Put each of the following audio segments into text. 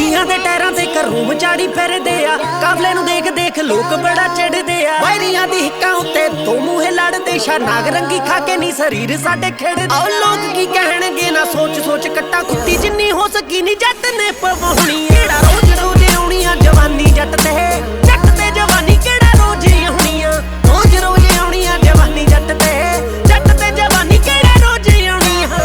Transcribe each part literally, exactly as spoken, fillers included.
ਗੱਡੀਆਂ ਦੇ ਟਾਇਰਾਂ ਤੇ ਘਰੋਂ ਚਾੜੀ ਫਿਰਦੇ ਆ। ਕਾਫਲੇ ਨੂੰ ਦੇਖ ਦੇਖ ਲੋਕ ਬੜਾ ਚਿੜਦੇ ਆ। ਵੈਰੀਆਂ ਦੀ ਹਿੱਕਾਂ ਉੱਤੇ ਦੋ ਮੂਹੇ ਲੜਦੇ, ਸ਼ਾ ਨਾਗ ਰੰਗੀ ਖਾ ਕੇ ਨੀ ਸਰੀਰ ਸਾਡੇ ਖੇਡਦੇ। ਆਓ ਲੋਕ ਕੀ ਕਹਿਣਗੇ ਨਾ ਸੋਚ ਸੋਚ ਕੱਟਾ ਕੁੱਤੀ ਜਿੰਨੀ ਹੋ ਸਕੀ ਨੀ ਜੱਟ ਨੇ ਪਵਾਉਣੀ। ਕਿਹੜਾ ਰੋਜ਼ ਰੋਜ਼ ਆਉਣੀ ਆ ਜਵਾਨੀ ਜੱਟ ਤੇ, ਜੱਟ ਤੇ ਜਵਾਨੀ ਕਿਹੜਾ ਰੋਜ਼ ਆਉਣੀ ਆ। ਰੋਜ਼ ਰੋਜ਼ ਆਉਣੀ ਆ ਜਵਾਨੀ ਜੱਟ ਤੇ, ਜੱਟ ਤੇ ਜਵਾਨੀ ਕਿਹੜਾ ਰੋਜ਼ ਆਉਣੀ ਆ।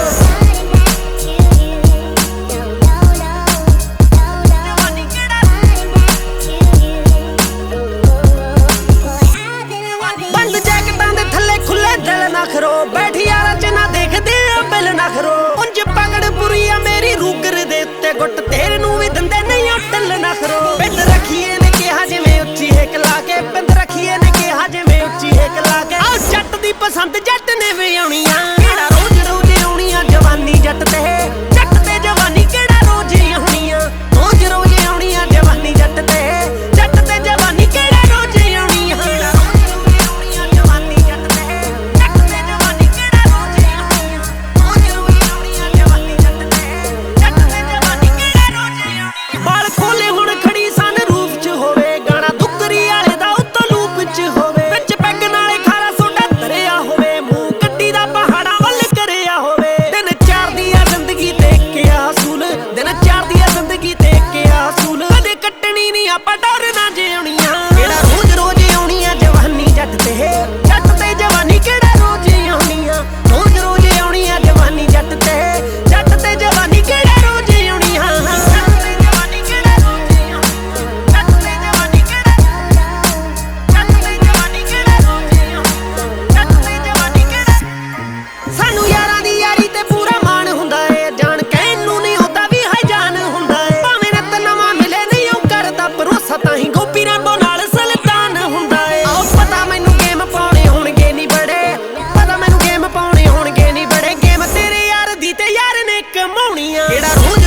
ਬੰਦ ਜੈਕਟਾਂ ਦੇ ਥੱਲੇ ਖੁੱਲੇ ਦਿਲ ਨਾ ਖਰੋ, ਬੈਠ ਯਾਰਾਂ ਚ ਨਾ ਦੇਖਦੇ ਆ ਬਿਲ ਨਾ ਖਰੋ। ਉਂਝ ਪਗੜ ਪੁਰੀ ਆ ਮੇਰੀ ਰੂਗਰ ਦੇ ਉੱਤੇ, ਗੁੱਟ ਤੇਰੇ ਨੂੰ ਵੀ ਦਿੰਦੇ ਨਹੀਂ ਉਹ ਢਿੱਲ ਨਾ ਖਰੋ। ਪਿੰਡ ਰੱਖੀਏ ਨੇ ਕਿਹਾ ਜਿਵੇਂ ਉੱਚੀ ਹੇਕ ਲਾ ਕੇ, ਪਿੰਡ ਰੱਖੀਏ ਨੇ ਕਿਹਾ ਜਿਵੇਂ ਉੱਚੀ ਹੇਕ ਲਾ ਕੇ। ਆ ਜੱਟ ਦੀ ਪਸੰਦ ਜੱਟ ਨੇ ਵੀ ਆਉਣੀ ਆ। ਕਿਹੜਾ ਰੋਜ਼ ਰੋਜ਼ ਆਉਣੀ ਆ ਜਵਾਨੀ ਜੱਟ ਤੇ, ਜੱਟ ਤੇ ਜਵਾਨੀ ਕਿਹੜਾ ਰੋਜ਼ ਆਉਣੀ ਆ। ਰੋਜ਼ ਰੋਜ਼ ਆਉਣੀ ਆ ਜਵਾਨੀ ਜੱਟ ਤੇ, ਜੱਟ ਤੇ ਜਵਾਨੀ ਕਿਹੜਾ ਰੋਜ਼ ਆਉਣੀ ਆ। ਬਾਲ ਖੋਲੇ ਹੁਣ ਖੜੀ ਸਨ ਰੂਪ ਚ ਹੋਵੇ, ਗਾਣਾ ਦੁੱਕਰੀ ਵਾਲੇ ਦਾ ਉੱਤੋਂ ਲੂਪ ਚ ਹੋਵੇ। ਵਿੱਚ ਪੈਗ ਨਾਲੇ ਖਾਰਾ ਸੋਡਾ ਧਰਿਆ ਹੋਵੇ, ਮੂੰਹ ਗੱਡੀ ਦਾ ਪਹਾੜਾਂ ਵੱਲ ਕਰਿਆ ਹੋਵੇ। ਦਿਨ ਚਾਰ ਦੀ ਆ ਜ਼ਿੰਦਗੀ ਤੇ ਕਿਆ ਅਸੂਲ, ਦਿਨ ਚਾਰ ਦੀ ਆ ਜ਼ਿੰਦਗੀ ਤੇ ਕਿਆ ਅਸੂਲ। ਕਦੇ ਕੱਟਣੀ ਨੀ ਆਪਾਂ ਡਰ ਨਾ ਜਿਉਣੀਆਂ। ਕਿਹੜਾ ਰੋਜ਼ ਰੋਜ਼ ਆਉਣੀ ਆ ਜਵਾਨੀ ਜੱਟ ਤੇ, ਜੱਟ ਤੇ ਜਵਾਨੀ ਕਿਹੜਾ ਰੋਜ਼ ਆਉਣੀ ਆ। ਰੋਜ਼ ਰੋਜ਼ ਆਉਣੀ ਆ ਜਵਾਨੀ ਜੱਟ ਤੇ, ਜੱਟ ਤੇ ਜਵਾਨੀ ਕਿਹੜਾ ਰੋਜ਼ ਆਉਣੀ ਆ। ਸਾਨੂੰ ਯਾਰਾਂ ਦੀ ਯਾਰੀ ਤੇ ਪੂਰਾ ਮਾਣ ਹੁੰਦਾ ਏ, ਜਾਣ ਕਹਿਣ ਨੂੰ ਨਹੀਂ ਹੁੰਦਾ ਵੀ ਹੈ ਜਾਨ ਹੁੰਦਾ ਏ। ਭਾਵੇਂ ਨਿੱਤ ਨਵਾਂ ਮਿਲੇ ਨਹੀਂ ਉਹ ਕਰਦਾ ਭਰੋਸਾ, ਤਾਂ ਹੀ ਗੋਪੀ ਰੈਂਬੋ ਨਾਲ ਸੁਲਤਾਨ ਹੁੰਦਾ ਏ। ਆਓ ਪਤਾ ਮੈਨੂੰ ਗੇਮ ਪਾਉਣੇ ਹੋਣਗੇ ਨਹੀਂ ਬੜੇ, ਪਤਾ ਮੈਨੂੰ ਗੇਮ ਪਾਉਣੇ ਹੋਣਗੇ ਨਹੀਂ ਬੜੇ। ਗੇਮ ਤੇਰੇ ਯਾਰ ਦੀ ਤੇ ਯਾਰ ਨੇ ਕਮਾਉਣੀ ਆ। ਕਿਹੜਾ ਰੋਜ਼